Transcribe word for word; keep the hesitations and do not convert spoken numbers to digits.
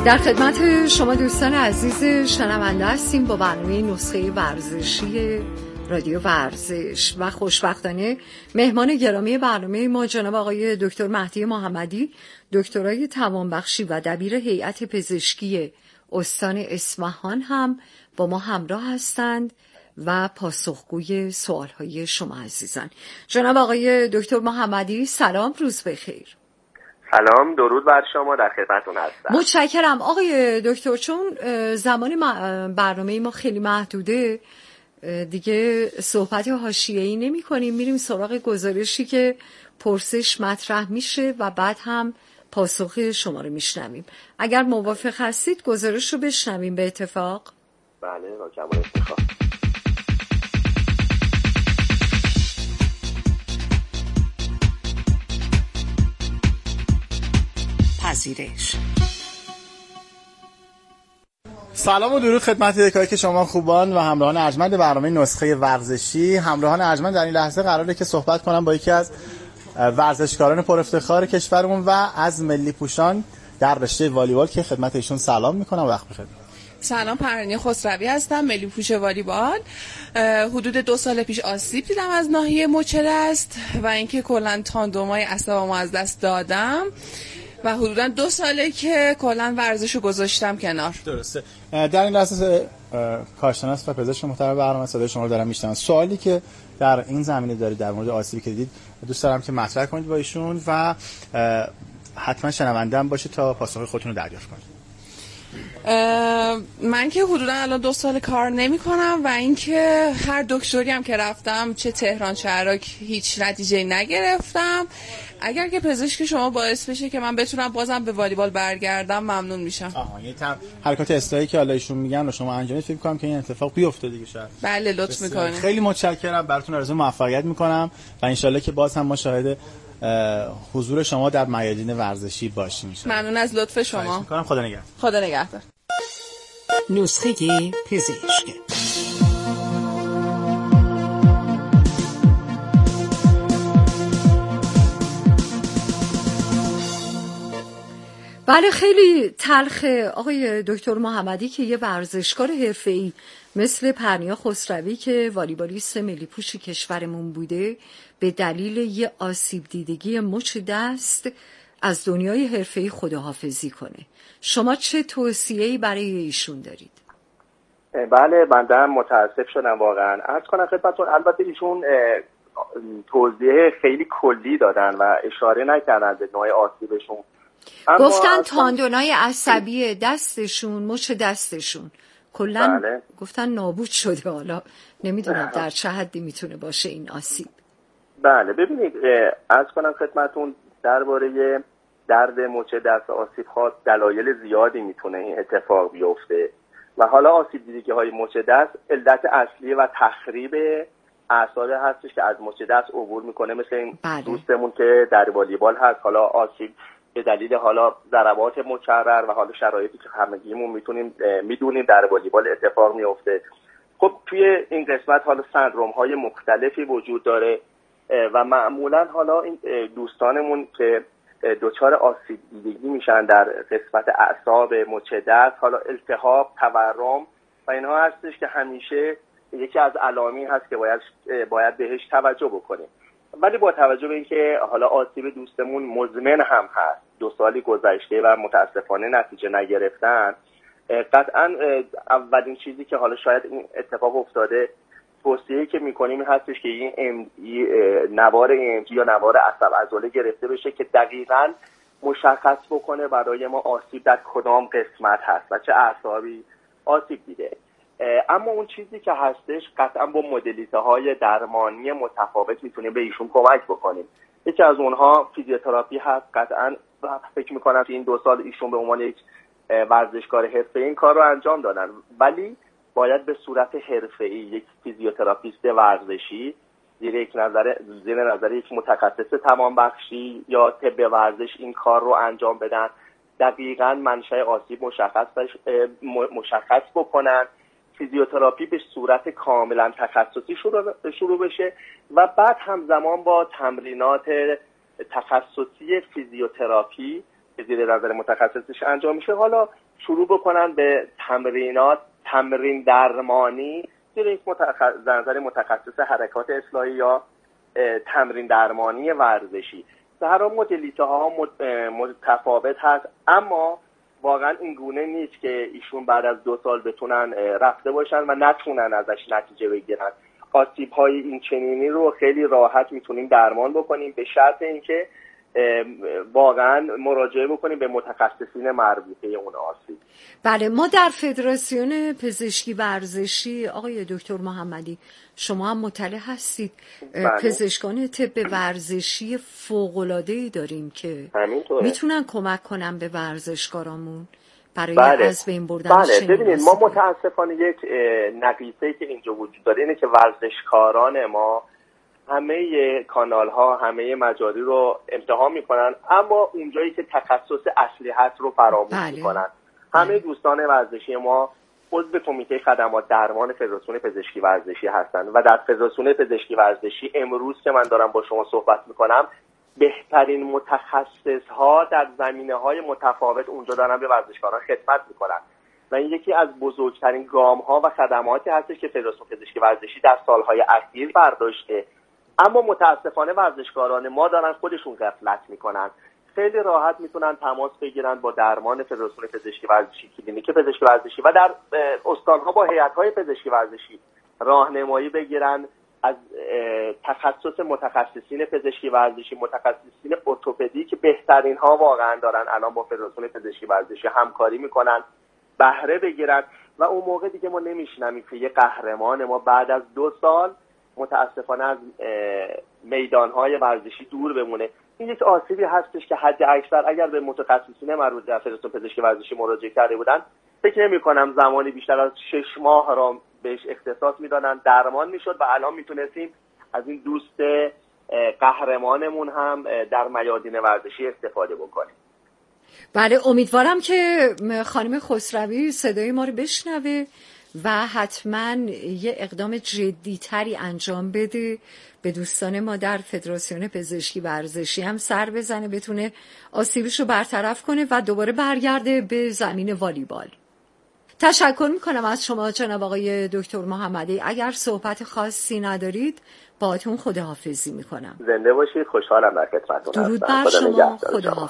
در خدمت شما دوستان عزیز شنونده هستیم با برنامه نسخه ورزشی رادیو ورزش و خوشبختانه مهمان گرامی برنامه ما جناب آقای دکتر مهدی محمدی، دکترای توانبخشی و دبیر هیئت پزشکی استان اصفهان هم با ما همراه هستند و پاسخگوی سوالهای شما عزیزان. جناب آقای دکتر محمدی سلام، روز بخیر. سلام، درود بر شما، در خدمتتون هستم. متشکرم آقای دکتر. چون زمان برنامه ما خیلی محدوده دیگه صحبت حاشیه‌ای نمی‌کنیم، میریم سراغ گزارشی که پرسش مطرح میشه و بعد هم پاسخ شما رو میشنویم. اگر موافق هستید گزارش رو بشنویم به اتفاق. بله، با کمال افتخار. پذیرش. سلام و درود خدمت یکایی که شما خوبان و همراهان ارجمند برنامه نسخه ورزشی. همراهان ارجمند در این لحظه قراره که صحبت کنم با یکی از ورزشکاران پر افتخار کشورمون و از ملی پوشان در رشته والیبال که خدمت ایشون سلام میکنم. وقت بخیر. سلام، پرنی خسروی هستم، ملی پوش والیبال. حدود دو سال پیش آسیب دیدم از ناحیه مچ دست و اینکه کلا تاندومای اعصابمو از دست دادم و حدوداً دو ساله که کلا ورزشو گذاشتم کنار. درسته. در این لحظه کارشناس و پزشک محترم برنامه صدای شما رو دارم میشنوم. سوالی که در این زمینه دارید در مورد آسیبی که دیدید دوست دارم که مطرح کنید با ایشون و حتما شنونده هم باشید تا پاسخ خودتون رو دریافت کنید. من که حدودا الان دو سال کار نمی کنم و اینکه هر دکتری هم که رفتم چه تهران چه عراق هیچ نتیجه نگرفتم. اگر که پزشک شما باعث بشه که من بتونم بازم به والیبال برگردم ممنون میشم. آها، یه تر حرکات اصلاحی که حالا ایشون میگن و شما انجامید فکر کنم که این اتفاق بیفته دیگه شاید. بله، لطف میکنید. خیلی متشکرم، براتون آرزوی موفقیت میکنم و ان شاءالله که باز هم ما شاهد حضور شما در میادین ورزشی باشیم. ممنون از لطف شما. میکنم. خدا نگهدار. خدا نگهدار. نسخه پزشک. بله، خیلی تلخه آقای دکتر محمدی که یه ورزشکار حرفه‌ای مثل پرنیا خسروی که والیبالیست ملی پوش کشورمون بوده به دلیل یه آسیب دیدگی مچ دست از دنیای حرفه‌ای خداحافظی کنه. شما چه توصیه‌ای برای ایشون دارید؟ بله، بنده متاسف شدم واقعا. عرض کنم خدمتتون، البته ایشون توضیح خیلی کلی دادن و اشاره نکردن به نوع آسیبشون. گفتن تاندونای عصبی دستشون، مچ دستشون کلا بله. گفتن نابود شده. حالا نمیدونم در چه حدی میتونه باشه این آسیب. بله، ببینید عرض کنم خدمتتون درباره درد مچ دست آسیب ها دلایل زیادی میتونه این اتفاق بیفته و حالا آسیب دیدگی های مچ دست علت اصلی و تخریب اعصاب هستش که از مچ دست عبور میکنه، مثل این بله. دوستمون که در والیبال هست. حالا آسیب به دلیل حالا ضربات مکرر و حالا شرایطی که همگیمون میتونیم میدونیم در والیبال اتفاق میفته. خب توی این قسمت حالا سندروم های مختلفی وجود داره و معمولا حالا این دوستانمون که دچار آسیب دیدگی میشن در قسمت اعصاب مچ دست، حالا التهاب، تورم و اینها هستش که همیشه یکی از علائمی هست که باید باید بهش توجه بکنیم. ولی با توجه به اینکه حالا آسیب دوستمون مزمن هم هست، دو سالی گذشته و متاسفانه نتیجه نگرفتن، قطعا اولین چیزی که حالا شاید این اتفاق افتاده توصیه‌ای که می‌کنیم هستش که این ام نوار ای ام جی یا نوار عصب عضله گرفته بشه که دقیقاً مشخص بکنه برای ما آسیب در کدام قسمت هست و چه اعصابی آسیب دیده. اما اون چیزی که هستش قطعا با مدلیته‌های درمانی متفاوت میتونیم به ایشون کمک بکنیم. یکی از اونها فیزیوتراپی هست. قطعا فکر میکنم که این دو سال ایشون به عنوان یک ورزشکار حرفه‌ای این کار رو انجام دادن، ولی باید به صورت حرفه‌ای یک فیزیوتراپیست ورزشی زیر یک نظر زیر نظر یک متخصص توانبخشی یا طب ورزش این کار رو انجام بدن، دقیقاً منشأ آسیب مشخص مشخص بکنن، فیزیوتراپی به صورت کاملا تخصصی شروع شروع بشه و بعد همزمان با تمرینات تخصصی فیزیوتراپی که زیر نظر متخصصش انجام میشه، حالا شروع بکنن به تمرینات تمرین درمانی زیر یک متخصص نظر متخصص حرکات اصلاحی یا تمرین درمانی ورزشی. هر مدلیته ها متفاوت هست، اما واقعا این گونه نیست که ایشون بعد از دو سال بتونن رفته باشن و نتونن ازش نتیجه بگیرن. آسیب های این چنینی رو خیلی راحت میتونیم درمان بکنیم به شرط اینکه واقعا مراجعه بکنیم به متخصصین مربوطه اون آسیب. بله، ما در فدراسیون پزشکی ورزشی آقای دکتر محمدی شما هم مطلع هستید، بله. پزشکان طب ورزشی فوق‌العاده‌ای داریم که همینطوره. میتونن کمک کنن به ورزشکارامون برای بله. از بین بردن بله. چنین ببینید ما متاسفانه یک نقیصه‌ای که اینجا وجود داره اینه که ورزشکاران ما همه کانال ها همه مجاری رو امتحان میکنن، اما اونجایی که تخصص اصلی هست رو فراموش بله. میکنن. همه دوستان ورزشی ما عضو کمیته خدمات درمان فدراسیون پزشکی ورزشی هستند و در فدراسیون پزشکی ورزشی امروز که من دارم با شما صحبت میکنم بهترین متخصص ها در زمینه های متفاوت اونجا دارن به ورزشکاران خدمت میکنن و این یکی از بزرگترین گام ها و خدماتی هستش که فدراسیون پزشکی ورزشی در سالهای اخیر برداشته. اما متاسفانه ورزشکاران ما دارن خودشون غفلت میکنن. خیلی راحت میتونن تماس بگیرن با درمان فدراسیون پزشکی ورزشی، کلینیک پزشکی ورزشی و در استانها با هیئت‌های پزشکی ورزشی راهنمایی بگیرن از تخصص متخصصین پزشکی ورزشی، متخصصین ارتوپدی که بهترین ها واقعا دارن الان با فدراسیون پزشکی ورزشی همکاری میکنن، بهره بگیرن و اون موقع دیگه ما نمیشنمیم که یه قهرمان ما بعد از دو سال متاسفانه از میدانهای ورزشی دور بمونه. این یک آسیبی هستش که حد اکثر اگر به متخصصین مربوط به فدراسیون پزشکی ورزشی مراجعه کرده بودن فکر نمی کنم زمانی بیشتر از شش ماه را بهش اختصاص میدادن، درمان میشد و الان میتونستیم از این دوست قهرمانمون هم در میادین ورزشی استفاده بکنیم. بله، امیدوارم که خانم خسروی صدای ما رو بشنوه و حتما یه اقدام جدی‌تری انجام بده، به دوستان ما در فدراسیون پزشکی ورزشی هم سر بزنه، بتونه آسیبش رو برطرف کنه و دوباره برگرده به زمین والیبال. تشکر میکنم از شما جناب آقای دکتر محمدی. اگر صحبت خاصی ندارید باهاتون خداحافظی میکنم. زنده باشید، خوشحالم در خدمتتون هستم. درود بر شما، خداحافظ.